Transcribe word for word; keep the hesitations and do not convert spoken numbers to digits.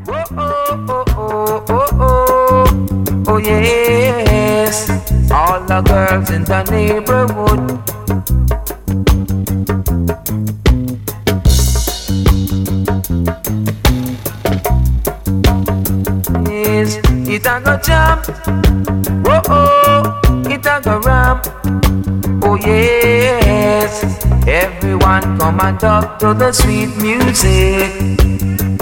Oh, oh, oh, oh, oh, oh, oh, yes. All the girls in the neighborhood. Yes, it a go jam. Oh, oh, it a go ram. Oh, yes. Everyone come and talk to the sweet music.